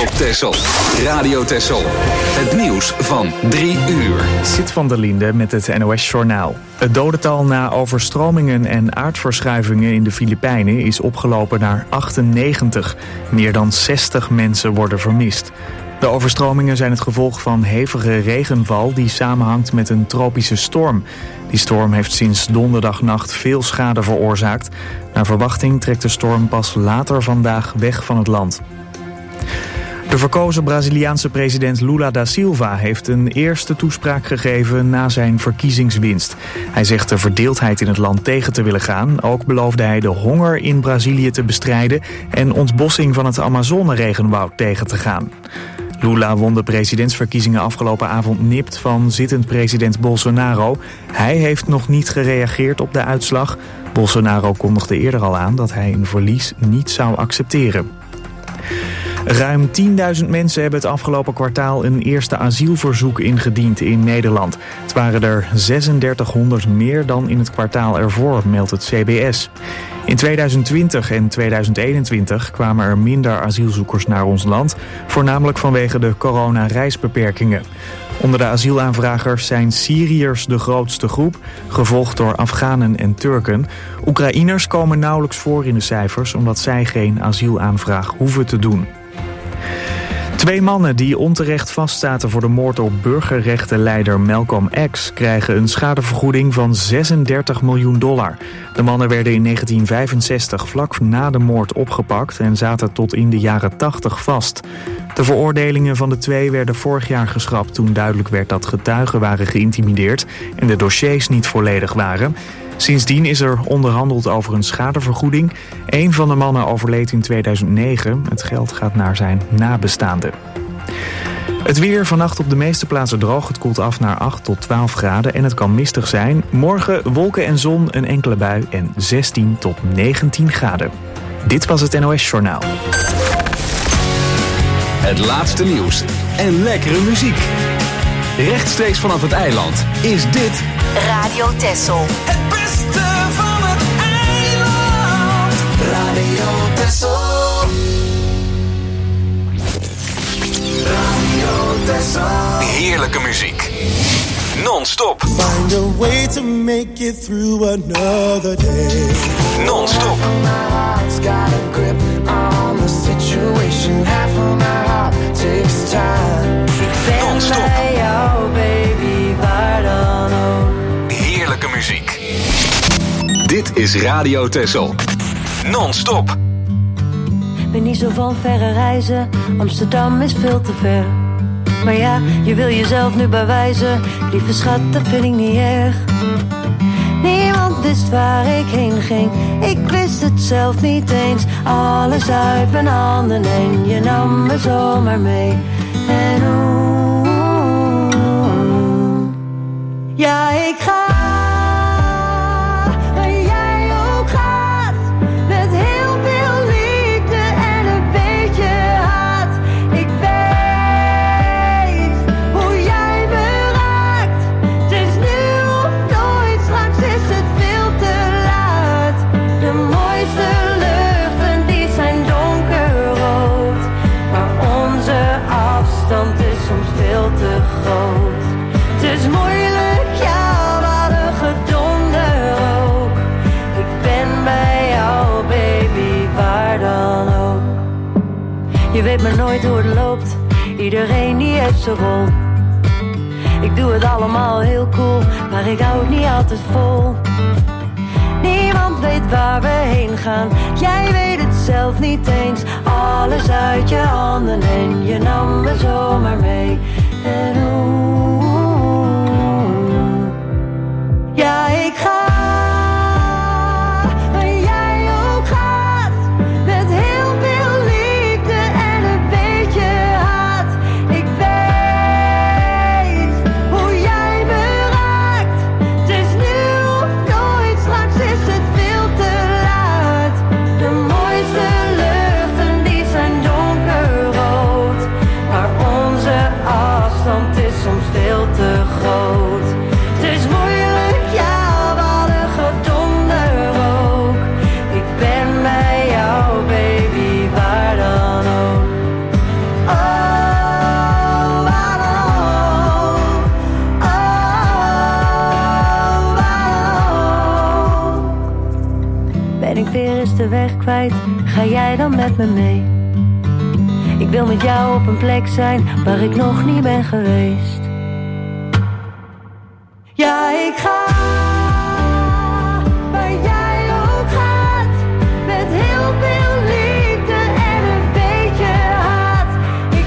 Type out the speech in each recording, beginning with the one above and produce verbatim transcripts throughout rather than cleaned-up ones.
op Texel. Radio Texel. Het nieuws van drie uur. Sit van der Linde met het N O S-journaal. Het dodental na overstromingen en aardverschuivingen in de Filipijnen is opgelopen naar achtennegentig. Meer dan zestig mensen worden vermist. De overstromingen zijn het gevolg van hevige regenval die samenhangt met een tropische storm. Die storm heeft sinds donderdagnacht veel schade veroorzaakt. Naar verwachting trekt de storm pas later vandaag weg van het land. De verkozen Braziliaanse president Lula da Silva heeft een eerste toespraak gegeven na zijn verkiezingswinst. Hij zegt de verdeeldheid in het land tegen te willen gaan. Ook beloofde hij de honger in Brazilië te bestrijden en ontbossing van het Amazone-regenwoud tegen te gaan. Lula won de presidentsverkiezingen afgelopen avond nipt van zittend president Bolsonaro. Hij heeft nog niet gereageerd op de uitslag. Bolsonaro kondigde eerder al aan dat hij een verlies niet zou accepteren. Ruim tienduizend mensen hebben het afgelopen kwartaal een eerste asielverzoek ingediend in Nederland. Het waren er zesendertighonderd meer dan in het kwartaal ervoor, meldt het C B S. In tweeduizend twintig en tweeduizend eenentwintig kwamen er minder asielzoekers naar ons land, voornamelijk vanwege de coronareisbeperkingen. Onder de asielaanvragers zijn Syriërs de grootste groep, gevolgd door Afghanen en Turken. Oekraïners komen nauwelijks voor in de cijfers, omdat zij geen asielaanvraag hoeven te doen. Twee mannen die onterecht vastzaten voor de moord op burgerrechtenleider Malcolm X krijgen een schadevergoeding van zesendertig miljoen dollar. De mannen werden in negentien vijfenzestig vlak na de moord opgepakt en zaten tot in de jaren tachtig vast. De veroordelingen van de twee werden vorig jaar geschrapt toen duidelijk werd dat getuigen waren geïntimideerd en de dossiers niet volledig waren. Sindsdien is er onderhandeld over een schadevergoeding. Een van de mannen overleed in tweeduizend negen. Het geld gaat naar zijn nabestaanden. Het weer vannacht op de meeste plaatsen droog. Het koelt af naar acht tot twaalf graden en het kan mistig zijn. Morgen wolken en zon, een enkele bui en zestien tot negentien graden. Dit was het N O S-journaal. Het laatste nieuws en lekkere muziek. Rechtstreeks vanaf het eiland is dit Radio Texel. Het beste van het eiland. Radio Texel. Radio Texel. Heerlijke muziek. Non-stop. Find a way to make it through another day. Non-stop. My heart's got a grip on the situation. Half of my heart takes time. Non-stop. Oh baby, waar dan ook. Heerlijke muziek. Dit is Radio Texel. Non-stop. Ben niet zo van verre reizen, Amsterdam is veel te ver. Maar ja, je wil jezelf nu bewijzen, lieve schat, dat vind ik niet erg. Niemand wist waar ik heen ging, ik wist het zelf niet eens. Alles uit mijn handen en je nam me zomaar mee. En oeh, ja, ik ga. Het is moeilijk, ja, wat een gedonder ook. Ik ben bij jou, baby, waar dan ook. Je weet maar nooit hoe het loopt, iedereen die heeft zijn rol. Ik doe het allemaal heel cool, maar ik hou het niet altijd vol. Niemand weet waar we heen gaan, jij weet het zelf niet eens. Alles uit je handen en je nam me zomaar mee. En oeh, ja, ik ga. Waar jij ook gaat, met heel veel liefde en een beetje haat. Ik weet hoe jij me raakt. Het is nu of nooit, straks is het veel te laat. De mooiste luchten die zijn donkerrood, maar onze afstand is soms veel denk weer eens de weg kwijt. Ga jij dan met me mee? Ik wil met jou op een plek zijn waar ik nog niet ben geweest. Ja, ik ga waar jij ook gaat, met heel veel liefde en een beetje haat. Ik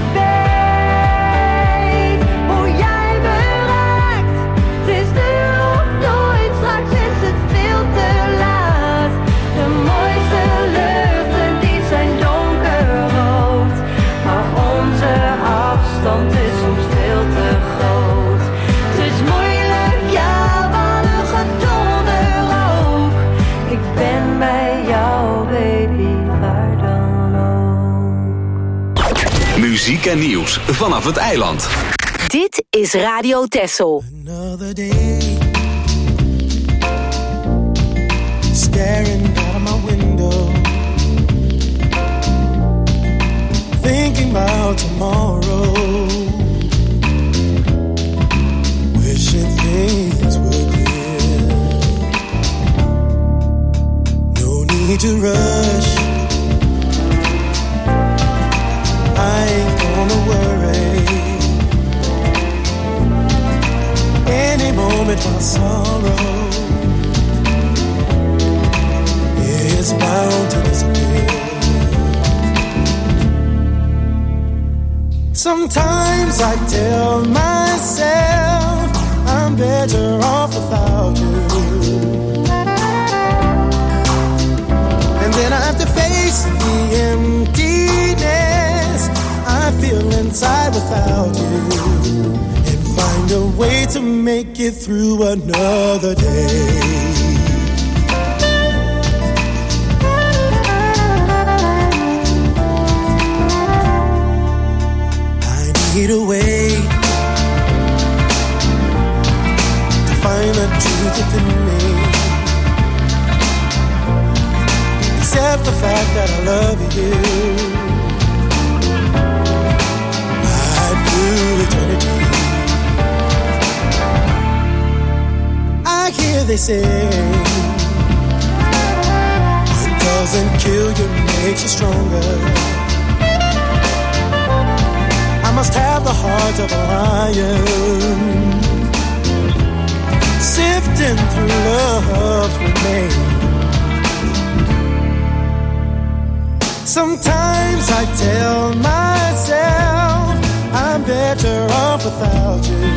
weet hoe jij me raakt. Het is nu of nooit, straks is het veel te laat. De mooiste luchten die zijn donkerrood, maar onze afstand is soms veel te groot. Het is moeilijk, ja, wat een gedonder ook. Ik ben bij jou, baby, waar dan ook. Muziek en nieuws vanaf het eiland. Dit is Radio Texel. Another day, staring out of my window, thinking about tomorrow, wishing things were clear. No need to rush, I ain't gonna worry. Any moment my sorrow is bound to disappear. Sometimes I tell myself I'm better off without you, and then I have to face the emptiness I feel inside without you, and find a way to make it through another day. Need a way to find the truth within me, accept the fact that I love you. My blue eternity. I hear they say what doesn't kill you makes you stronger. I must have the heart of a lion, sifting through love's remains. Sometimes I tell myself I'm better off without you,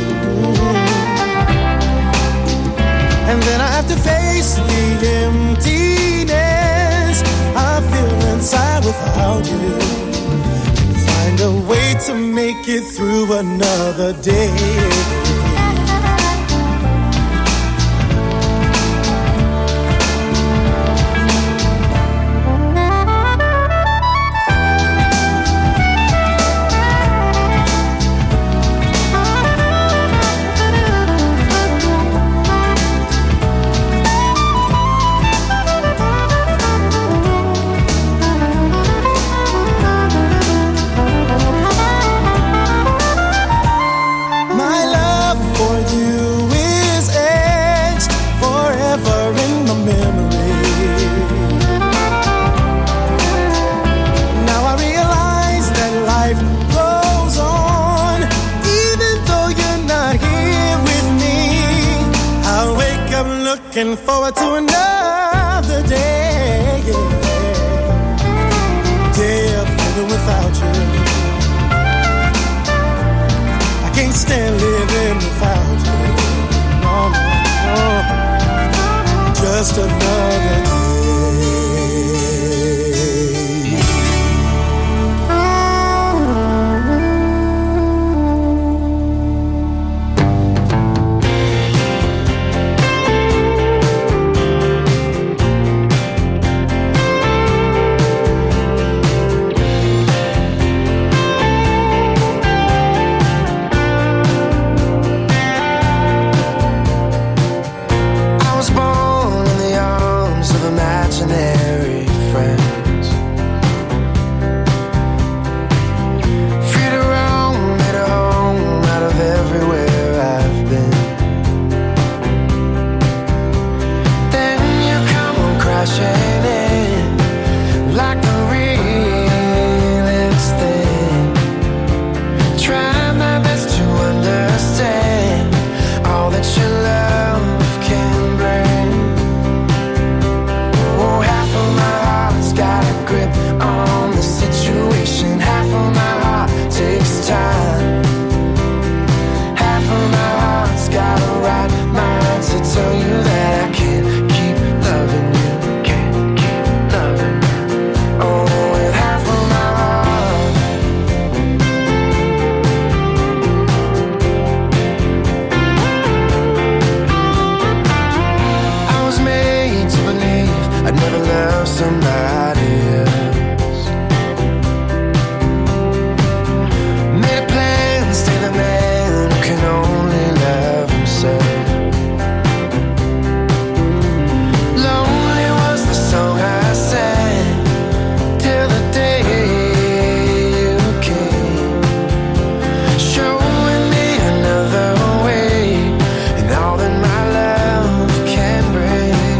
and then I have to face the emptiness I feel inside without you, find a way to make it through another day. Looking forward to another day, yeah. Day of living without you. I can't stand living without you. No, no, no. Just another day. Shame. I'd never love somebody else. Made a plan, stay the man who can only love himself. Lonely was the song I sang till the day you came, showing me another way and all that my love can bring.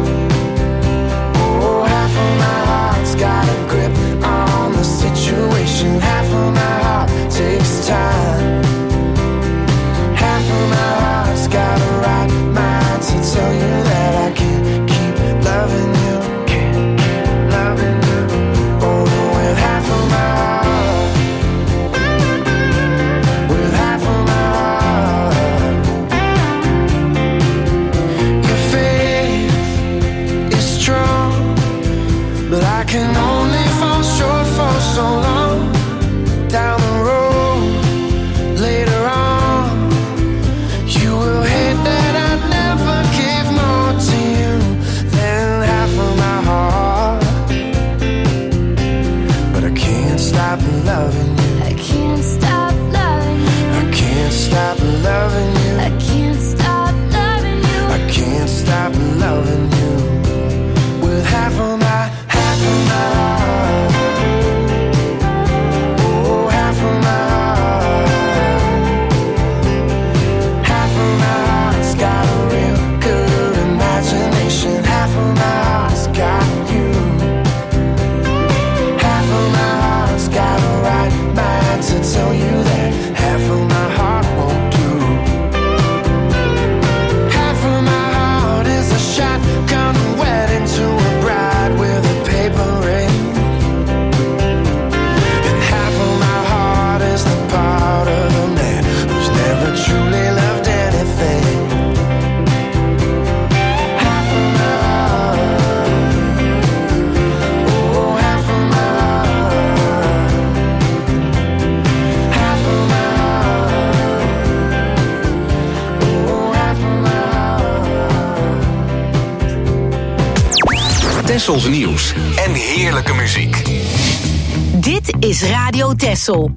Oh, half of my heart's got a grip on the situation. Half of my heart takes time. Half of my heart's got a right mind to tell you that I can't keep loving you, can't keep loving you. Oh, with half of my heart, with half of my heart. Your faith is strong, but I can only fall short for so long. Down the road, later on, you will hate that I never gave more to you than half of my heart. But I can't stop loving you. I can't stop loving you. I can't stop loving you. I can't stop loving you. I can't stop loving you. With half of my, half of my heart. Oh, half of my heart. Half of my heart's got a real good imagination. Half of my heart's got you. Half of my heart's got a right mind to tell you that half of my heart won't do. Half of my heart is a shotgun wedding to a bride with a paper ring. And half of my heart is the part of the man who's never truly loved anything. Half of my heart, oh, half of my heart. Half of my heart, oh, half of my heart. Tessels nieuws en heerlijke muziek. Dit is Radio Tessel.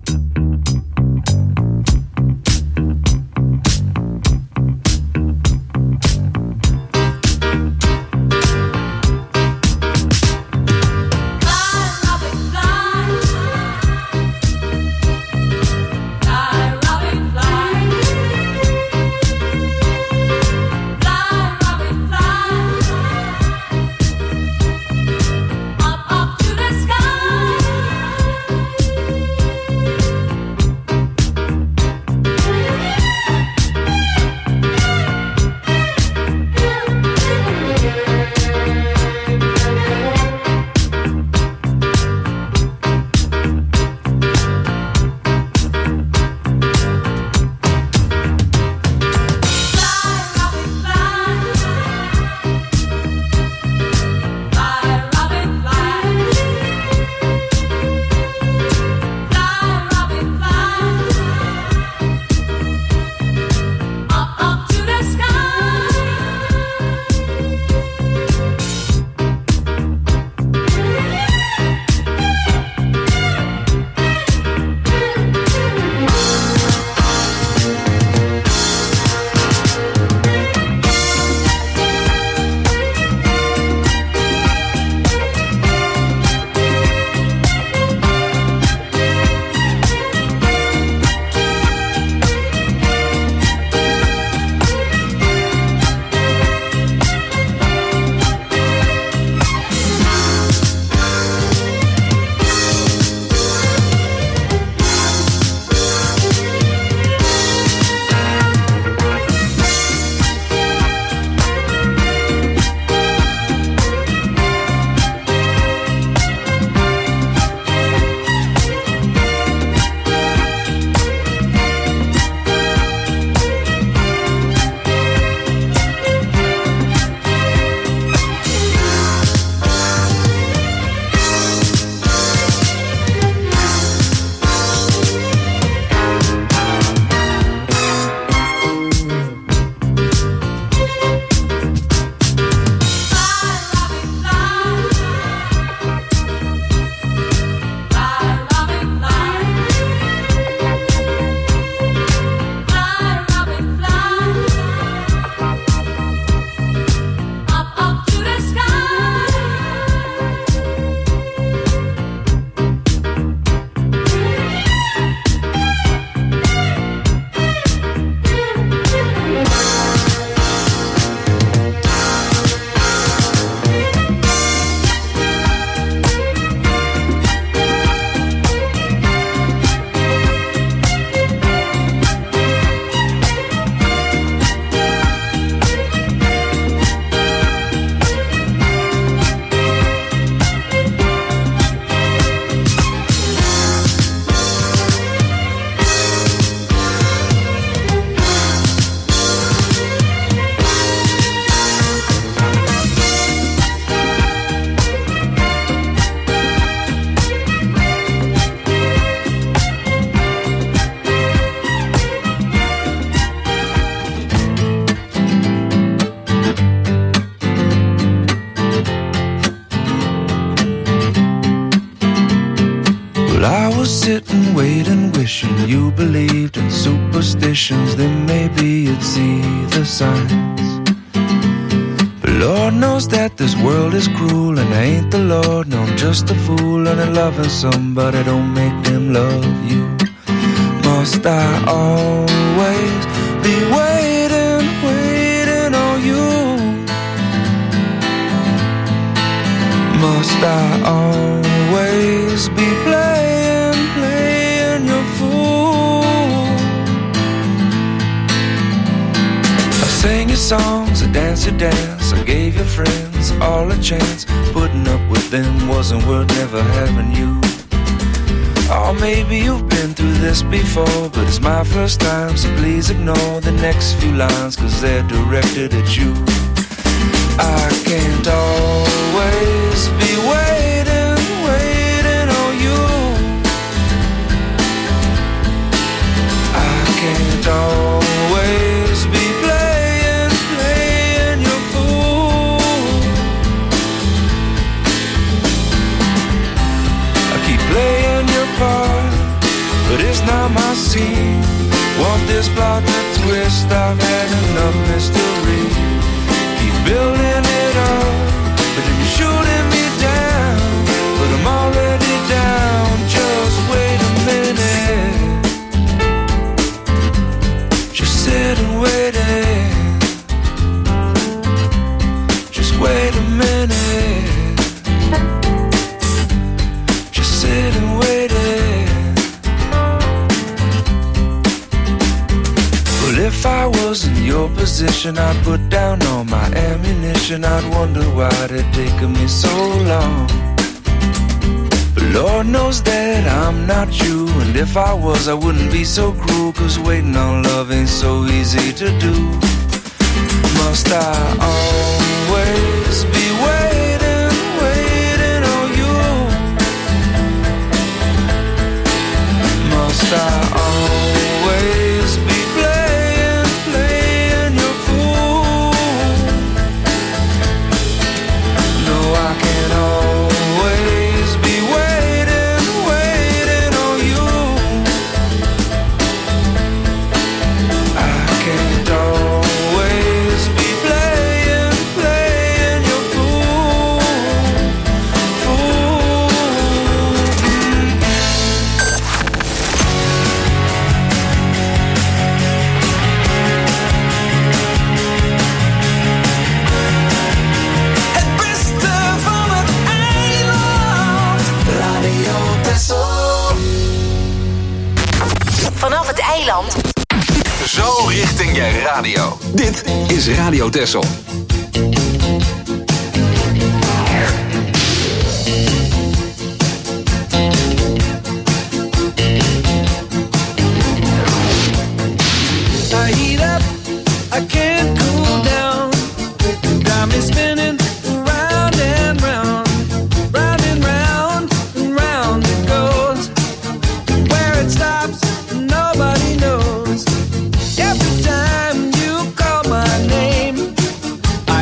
Up, up to the sky. wishing you believed in superstitions, then maybe you'd see the signs. But Lord knows that this world is cruel, and I ain't the Lord, no, I'm just a fool. And loving somebody don't make them love you. Must I always be waiting, waiting on you? Must I always be playing, playing your fool? I sang your songs, I danced your dance, I gave your friends all a chance. Putting up with them wasn't worth never having you. Or maybe you've been through this before, but it's my first time, so please ignore the next few lines, cause they're directed at you. I can't always be waiting, waiting on you. I can't always be playing, playing your fool. I keep playing your part, but it's not my scene. Want this plot to twist, I've had enough mystery. Building it up, but then you're shooting me down. But I'm already down, just wait a minute. Just sit and wait it. Just wait a minute. Just sit and wait it. Well, if I was in your position, I'd put down all my ammunition. I'd wonder why it taken me so long. But Lord knows that I'm not you, and if I was, I wouldn't be so cruel, cause waiting on love ain't so easy to do. Must I always be waiting, waiting on you? Must I always be Zo richting je radio. Dit is Radio Texel. I heat up, I can't cool down. Got me spinning round and round, round and round and round it goes. Where it stops, nobody knows. Every time you call my name,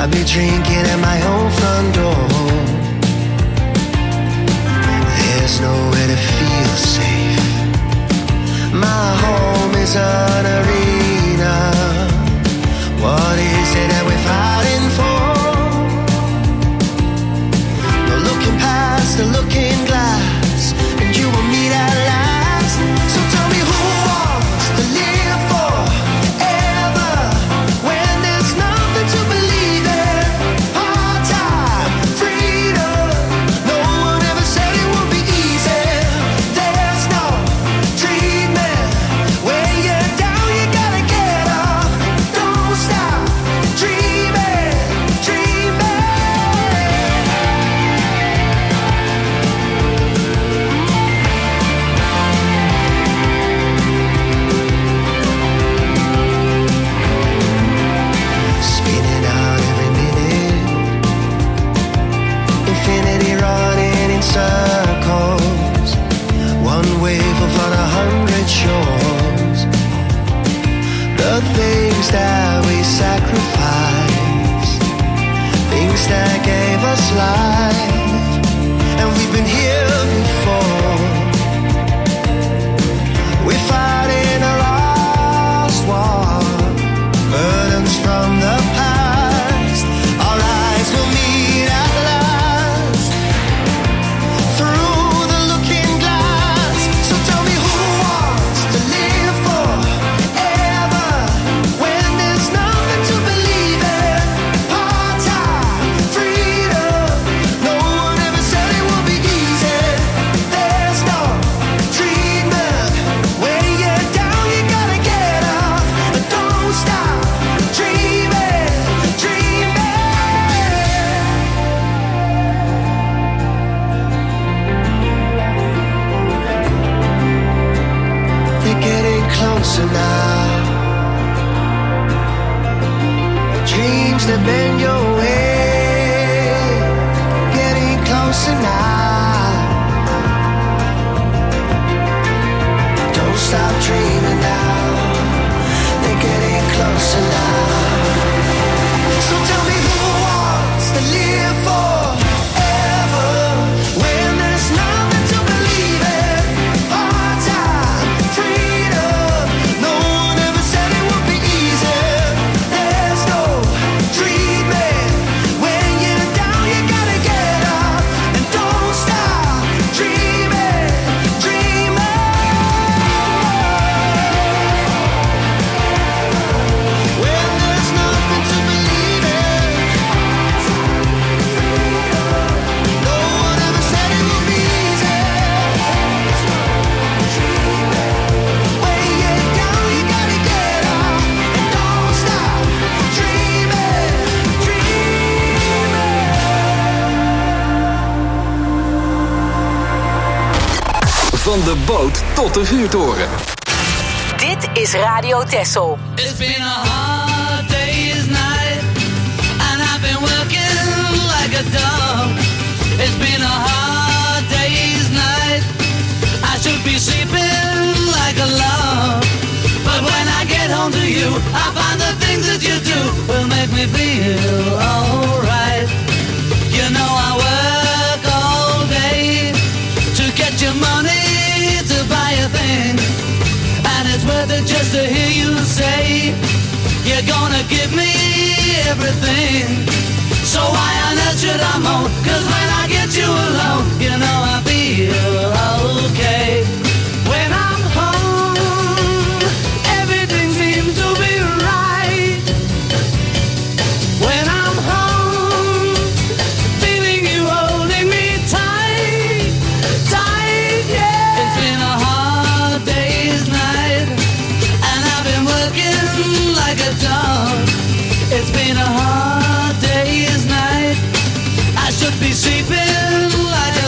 I'd be drinking at my own front door. There's nowhere to feel safe. My home is an arena. What is it that we're fighting for? No looking past the looking glass, and you will meet at last. So tell me who wants to live forever when there's nothing to believe in. Part-time freedom. No one ever said it would be easy. There's no treatment. When you're down, you gotta get up. Don't stop dreaming, dreaming. Spinning out every minute, infinity running in circles. One wave of on a hundred shores. The things that we sacrifice, things that gave us life, and we've been here before. We're fighting a lost war, burdens from the past. Our eyes will meet at last through the looking glass. So tell me who wants to live forever when there's nothing to believe in. Part-time freedom. No one ever said it would be easy. There's no treatment. When you're down, you gotta get up. But don't stop dreaming, dreaming. They're getting closer now. Dreams that bend your way, getting closer now. Don't stop dreaming now. They're getting closer now. So tell me who wants to live forever when there's nothing to believe in. Part-time freedom. No one ever said it would be easy. There's no treatment. When you're down, you gotta get up. And don't stop dreaming, dreaming. When there's nothing to believe in. No one ever said it would be easy. When you're down, you gotta get up. And don't stop dreaming, dreaming. Van de boot tot de vuurtoren. Dit is Radio Texel. It's been a hard day's night, and I've been working like a dog. It's been a hard day's night. I should be sleeping like a log. But when I get home to you, I find the things that you do will make me feel alright. You know I work all day to get your money to buy a thing. And it's worth it just to hear you say you're gonna give me everything. So why on earth should I moan? Cause when I get you alone, you know I feel okay. When I'm home, everything seems to be right. When I'm home, feeling you holding me tight, tight, yeah. It's been a hard day's night, and I've been working like a dog. It's been a hard day's night. I should be sleeping like a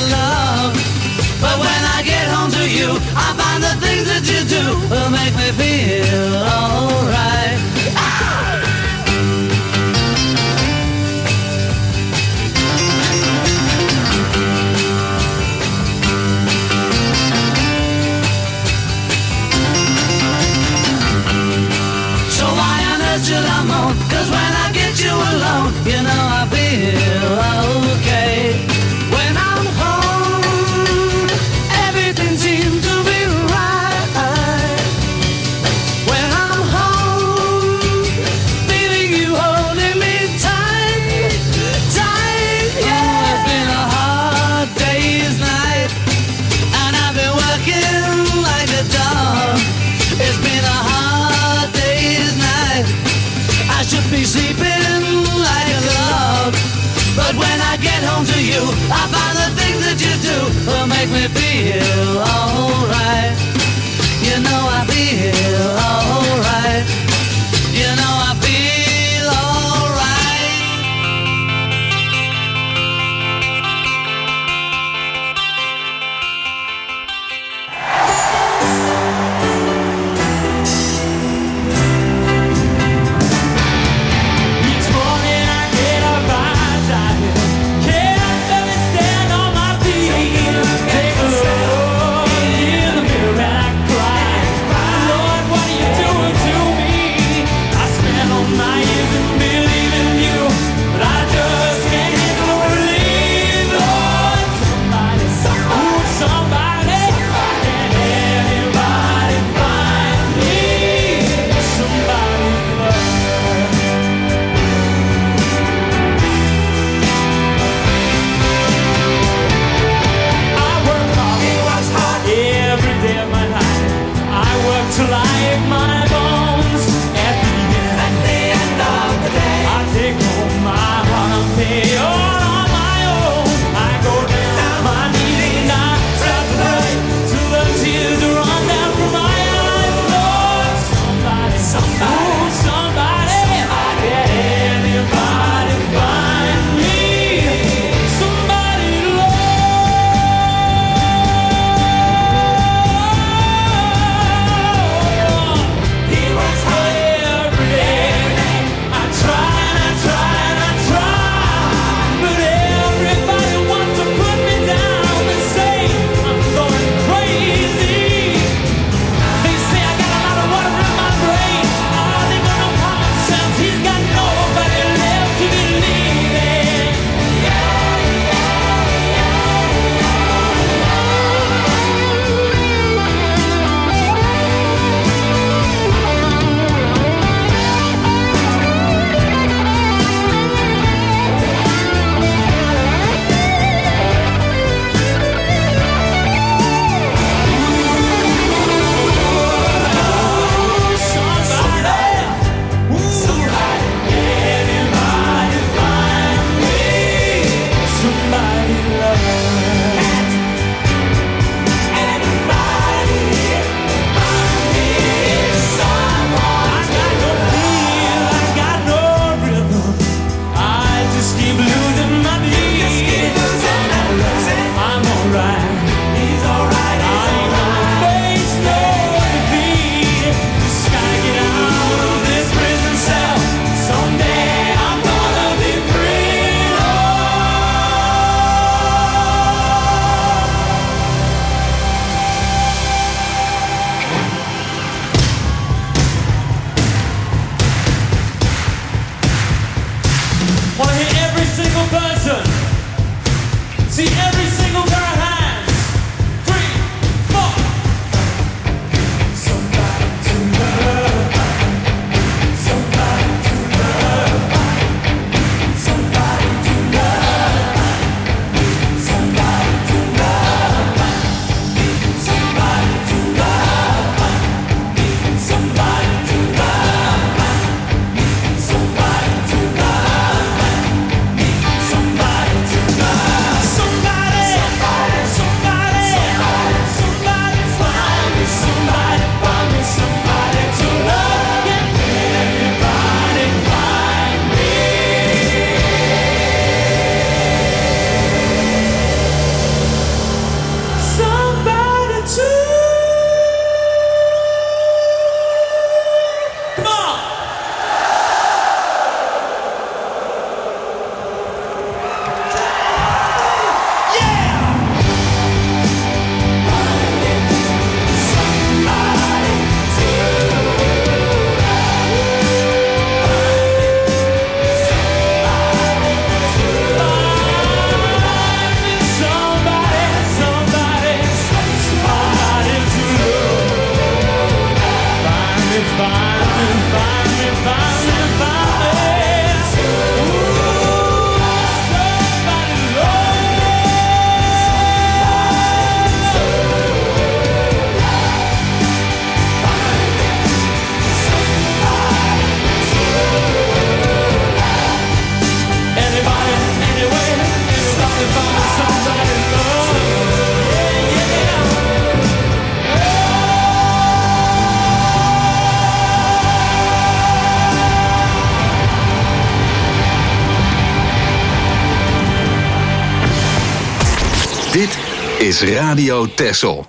Dit is Radio Texel.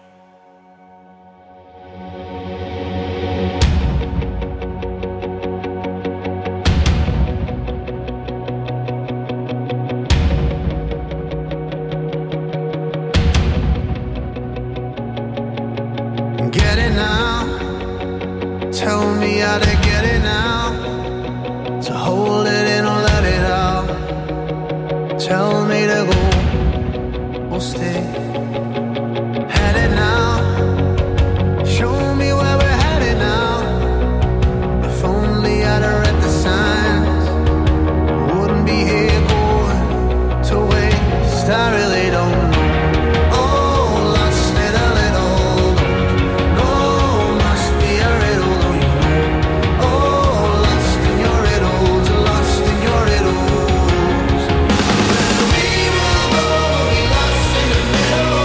Get it now. Tell me how to get it now. To hold it in or let it out. Tell me to go or stay. Headed now. Show me where we're headed now. If only I'd have read the signs, I wouldn't be here going to waste. I really don't know. Oh, lost it a little. No, must be a riddle. Don't you know? Oh, lost in your riddles, lost in your riddles. Where we will go, be lost in the middle.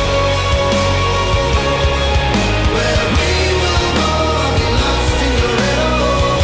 Where we will go, be lost in your riddle.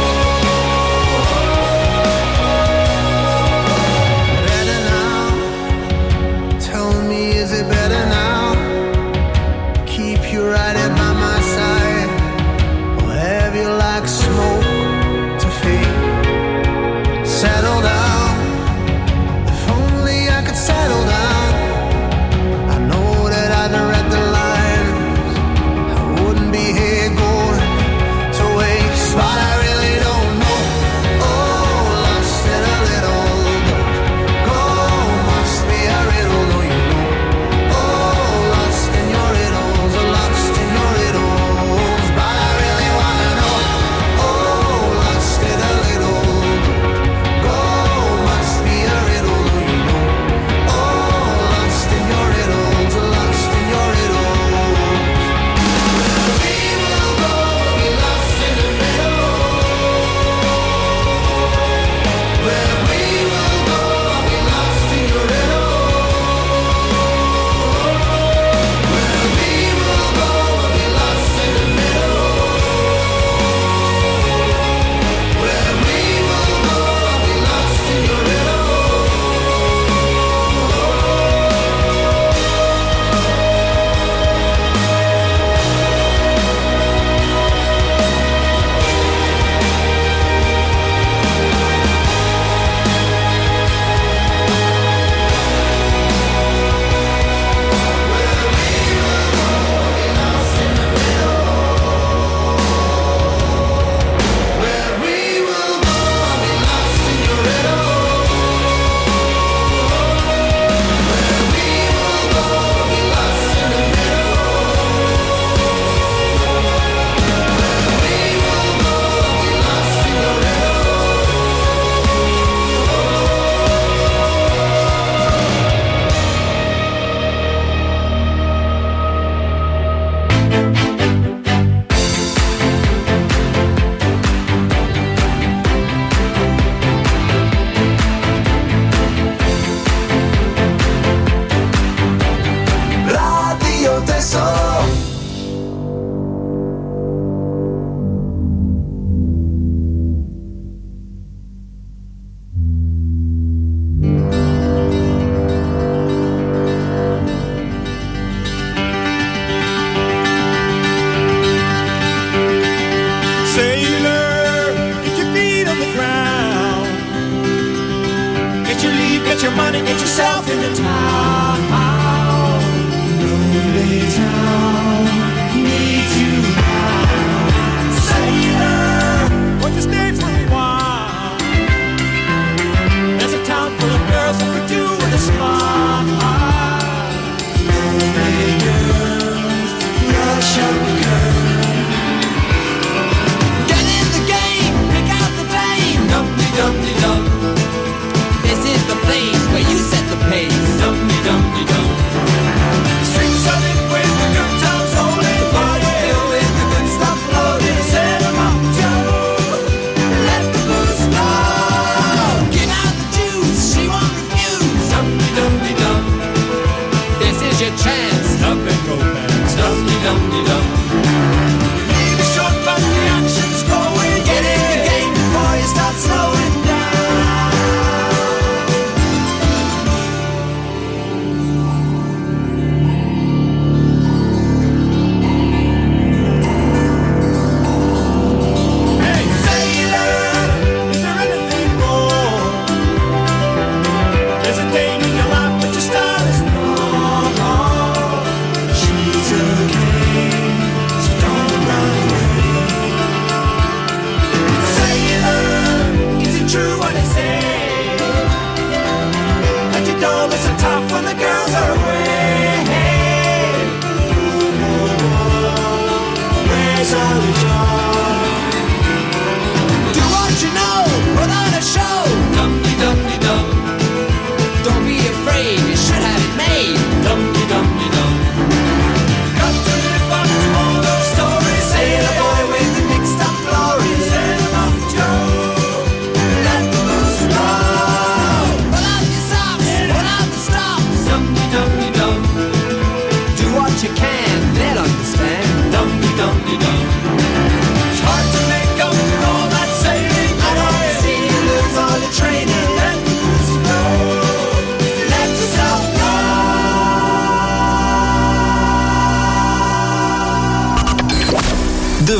Better now. Tell me, is it better now? Keep you right at by my side, or have you like smoke to fade? Settle down. If only I could settle down. I know that I'd read the lines. I wouldn't be here going to waste, but I really don't know. Oh, lost in a little. Go, must be a riddle, don't you know? Oh, lost in your riddles, lost in your riddles, but I really wanna know. Oh, lost in a little. Go, must be a riddle, don't you know? Oh, lost in your riddles, lost in your riddles. We will go, be lost in the middle. Where we will go, be lost in your riddle. Where we will go, be lost in the middle. Where we will go, be lost in your riddle. Where we will go, be lost in your riddle. Where we will go, be lost in the middle. Where we will go, be lost in your riddle. Radio Texel. Sailor, get your feet on the ground. Get your leave, get your money, get yourself into town. Lonely town needs you now. Sailor, won't you stay for a while? There's a town full of girls who could do with a smile. Lonely girls, rush up girls. Get in the game, pick out the flame. Dum-de-dum-de-dum. This is the place where you set the pace. Dum-de-dum-de-dum. Strings of it with the good times rolling.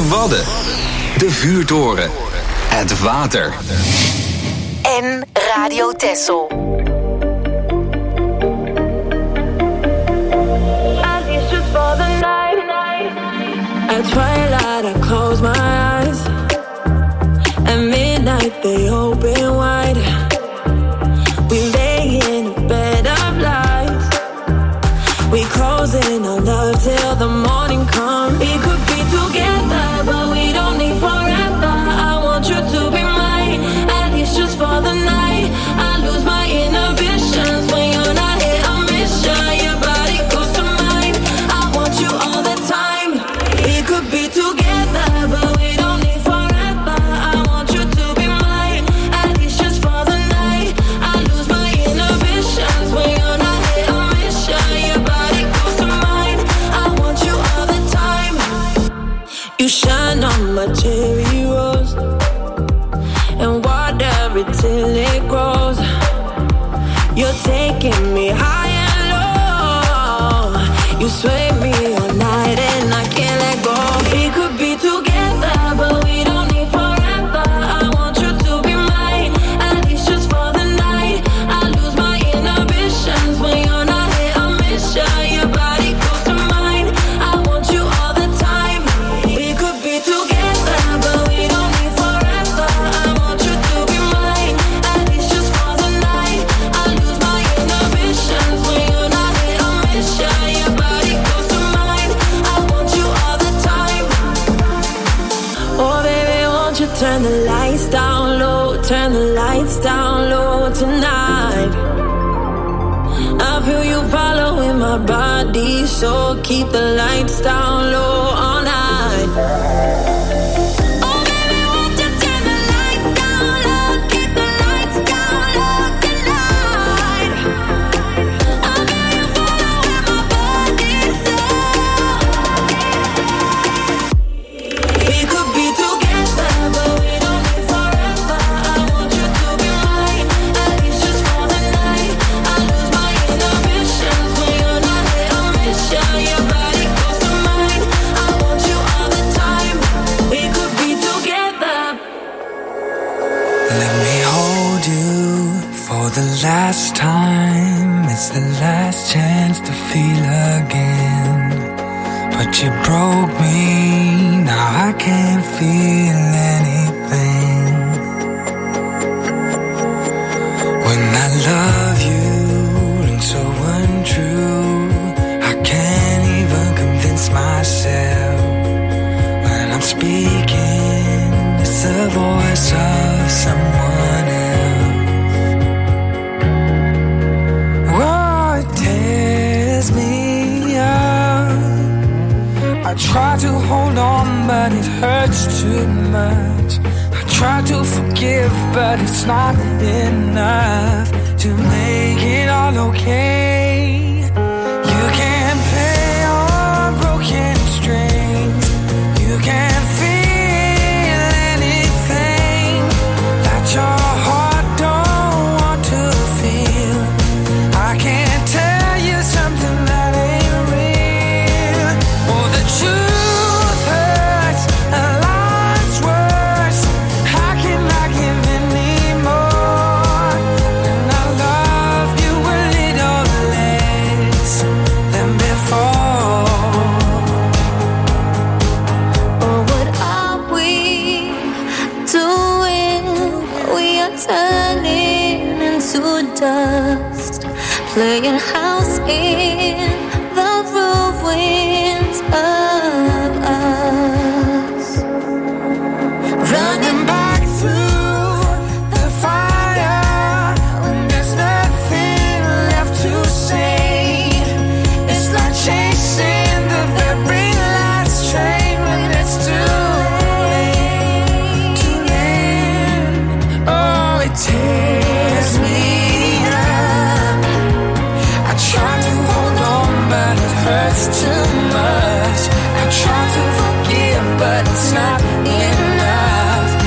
De Wadden. De Vuurtoren. Het water. En Radio Texel. At twilight, I close my eyes. At midnight, they open wide. We lay in a bed of lies. We close in our love till the morning comes. We could be together, but we don't need forever. I want you to be mine, at least just for the night. I lose my inhibitions when you're not here. I miss you, your body goes to mine. I want you all the time. We could be together, but we don't need forever. I want you to be mine, at least just for the night. I lose my inhibitions when you're not here. I miss you, your body goes to mine. I want you all the time. You shine on my cherry rose and water it till it grows. You're taking me high and low. You sway me all night and I can't let go. We could be together, but we don't need forever. I want you to be mine, at least just for the night. I lose my inhibitions when you're not here. I miss you, your body goes to mine. I want you all the time. We could be together, but we don't need forever. I want you to be mine, at least just for the night. I lose my inhibitions when you're not here. I miss you, your body goes to mine. I want you all the time. Oh baby, won't you turn the lights down low, turn the lights down low tonight. I feel you following my body, so keep the lights down low all night. Oh baby, won't you turn the lights down low, keep the lights down low tonight. I feel you following my body, so we could be together, but we don't need forever. I want you to be mine, at least just for the night. I lose my inhibitions when you're not here. I miss you, your body goes to mine. I want you all the time. We could be together. Let me hold you for the last time. It's the last chance to feel again. But you broke me, now I can't feel anything. When I love you, rings so untrue. I can't even convince myself. When I'm speaking, it's the voice of someone else. Oh, it tears me up. I try to hold on, but it hurts too much. I try to forgive, but it's not enough to make it all okay. You can't play on broken strings. You can't feel anything that your heart don't want to feel. I can't tell you something that ain't real. Oh, the truth hurts, a lot's worse. How can I give anymore? And I love you a little less than before. Oh, what are we doing? We are turning into dust, playing house in the ruins of us. Running back through the fire when there's nothing left to save. It's like chasing the very last train when it's too late, too late. Oh, it tears me up. I try to hold on, but it hurts too much. I try to forgive, but it's not enough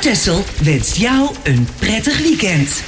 Texel wenst jou een prettig weekend.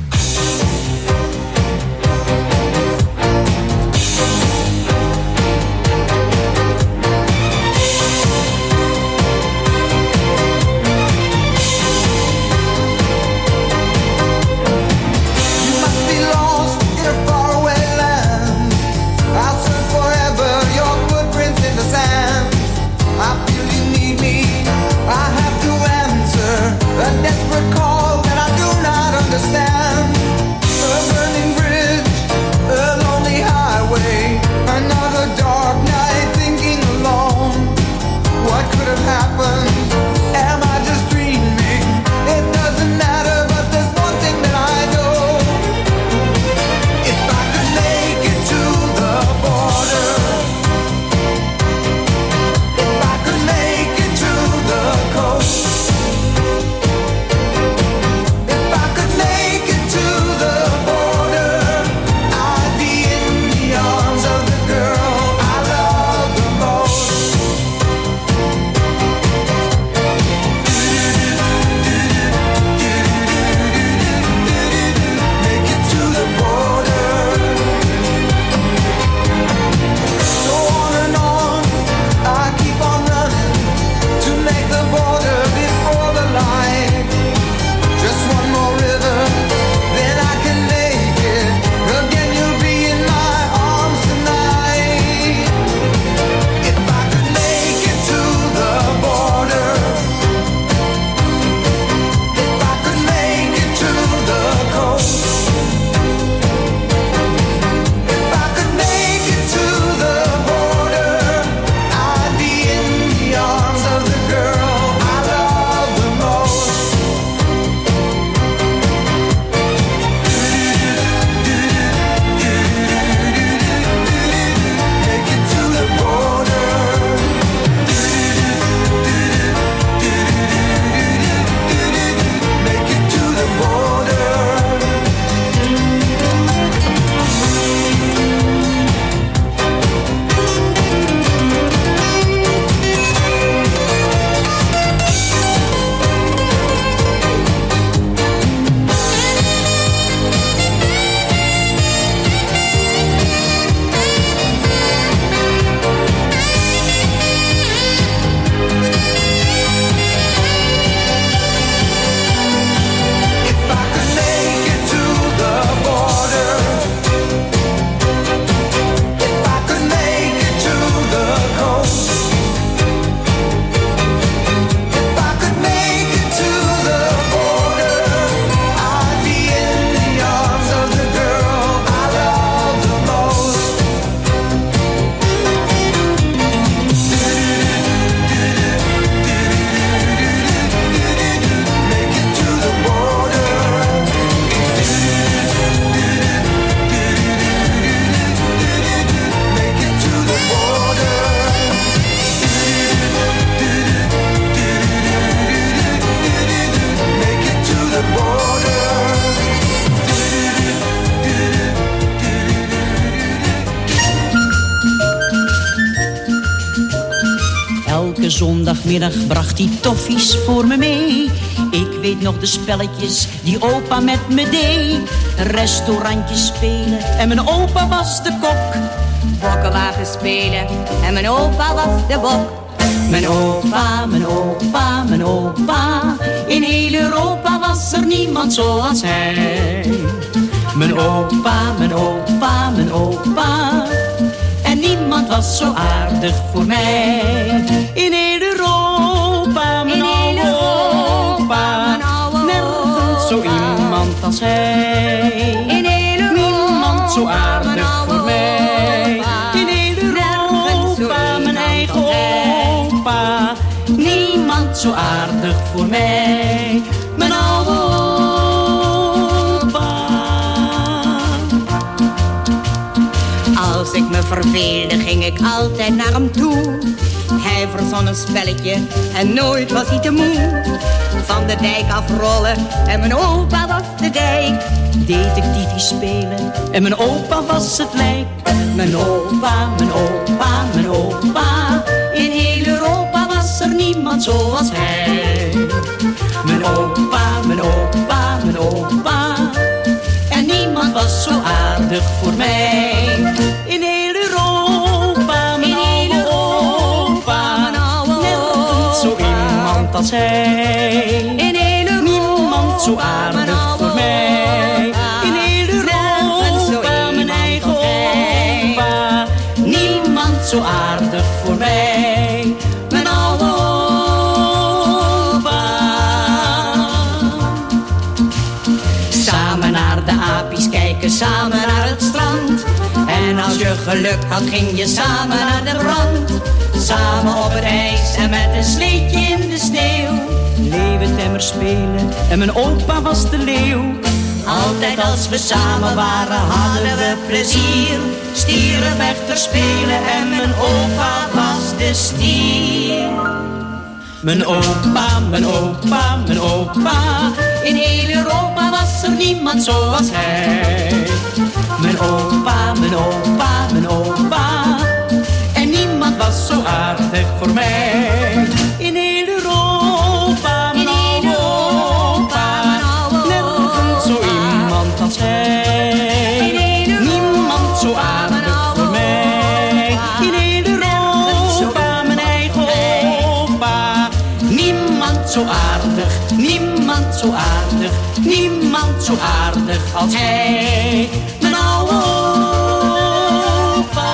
Zondagmiddag bracht hij toffies voor me mee. Ik weet nog de spelletjes die opa met me deed. Restaurantjes spelen en mijn opa was de kok. Bokkenwagen spelen en mijn opa was de bok. Mijn opa, mijn opa, mijn opa. In heel Europa was er niemand zoals hij. Mijn opa, mijn opa, mijn opa. En niemand was zo aardig voor mij. In heel Europa, mijn oude opa. Nergens zo iemand als hij. In heel niemand zo aardig voor mij. In heel Europa, mijn eigen opa. Niemand zo aardig voor mij. Mijn oude opa. Als ik me verveelde, ging ik altijd naar hem toe. Hij verzon een spelletje en nooit was hij te moe. Van de dijk afrollen en mijn opa was de dijk. Detectiefie spelen en mijn opa was het lijk. Mijn opa, mijn opa, mijn opa. In heel Europa was er niemand zoals hij. Mijn aardig voor mij. In heel Europa, mijn oude opa, nergens zo iemand als hij. In heel Europa, niemand zo aardig voor mij. In heel Europa, mijn eigen opa, niemand zo aardig voor mij. Mijn oude opa. Samen naar de apies kijken, samen naar het strand. En als je geluk had, ging je samen naar de brand. Samen op het ijs en met een sleetje in de sneeuw. Leeuwentemmer spelen en mijn opa was de leeuw. Altijd als we samen waren hadden we plezier. Stierenvechter spelen en mijn opa was de stier. Mijn opa, mijn opa, mijn opa. In heel Europa was er niemand zoals hij. Mijn opa, mijn opa, mijn opa. En niemand was zo aardig voor mij. In heel Europa, mijn oude opa. Nergens zo iemand als hij. Niemand zo aardig voor mij. In heel Europa, mijn eigen opa. Niemand zo aardig, niemand zo aardig, niemand zo aardig als hij. Mijn oude opa.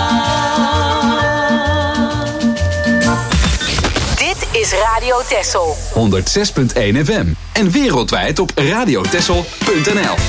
Dit is Radio Texel. honderd zes punt één F M. En wereldwijd op radiotexel punt n l.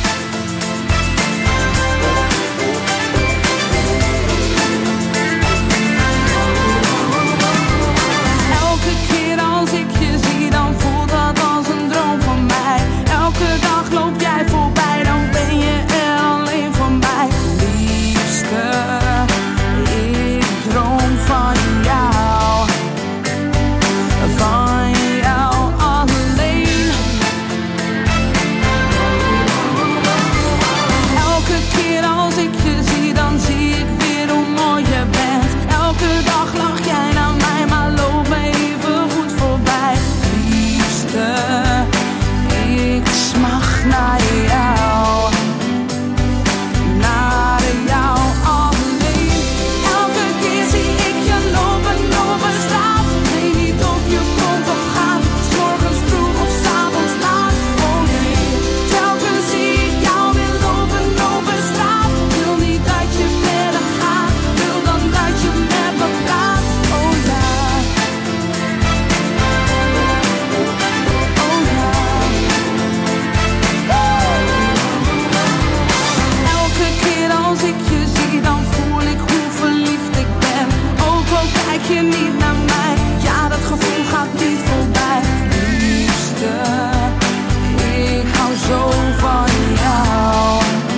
Elke keer als ik je zie, dan voelt dat als een droom van mij. Elke dag loop jij voorbij, dan ben je er alleen van mij. Liefste, ik droom van jou. Van jou alleen. Elke keer als ik je zie, dan zie ik weer hoe mooi je bent. Elke dag lach jij naar mij, maar loop me even goed voorbij. Liefste, ik smacht naar jou. Naar jou alleen. Elke keer zie ik je lopen over straat. Weet niet of je komt of gaat. 's morgens vroeg of 's avonds laat. Oh nee, telkens zie ik jou weer lopen over straat. Wil niet dat je verder gaat. Wil dan dat je met me praat. Oh ja. Oh ja. Elke keer als ik je zie, dan voel ik hoe verliefd ik ben. Ook al kijk je niet naar mij, ja, dat gevoel gaat niet voorbij. Liefste, ik hou zo van jou.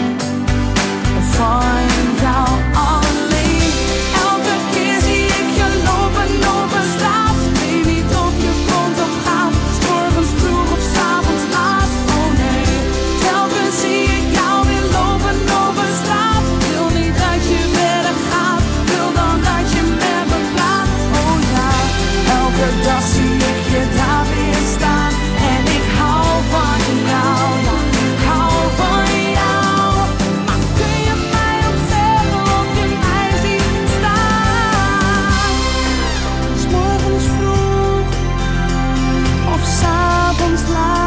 Van jou alleen. Elke keer zie ik je lopen over straat. Weet niet of je komt of gaat. 's morgens vroeg of 's avonds laat. Oh nee, telkens zie ik jou weer lopen over straat. Wil niet dat je verder gaat. Wil dan dat je met me praat. Oh ja, elke dag zie ik je daar weer staan. En ik hou van jou. Ja, ik hou van jou. Maar kun je mij ook zeggen of je mij ziet staan? 's morgens vroeg of 's avonds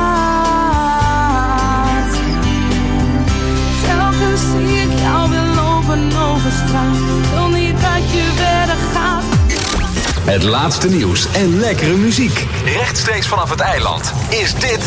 laat. Telkens zie ik jou weer lopen over straat. Wil niet dat je verder gaat. Het laatste nieuws en lekkere muziek. Rechtstreeks vanaf het eiland is dit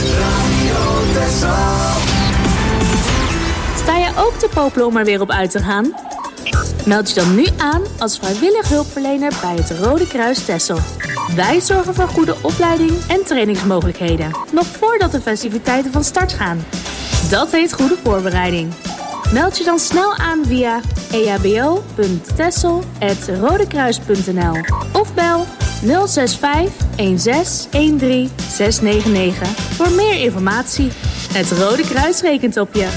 Sta je ook te popelen om er weer op uit te gaan? Meld je dan nu aan als vrijwillig hulpverlener bij het Rode Kruis Texel. Wij zorgen voor goede opleiding en trainingsmogelijkheden, nog voordat de festiviteiten van start gaan. Dat heet goede voorbereiding. Meld je dan snel aan via e h b o punt texel apenstaartje rodekruis punt n l of bel nul zes vijf een zes een drie zes negen negen voor meer informatie. Het Rode Kruis rekent op je.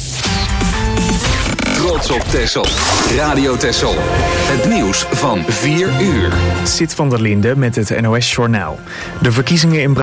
Trots op Texel. Radio Texel. Het nieuws van vier uur. Sid van der Linde met het N O S Journaal. De verkiezingen in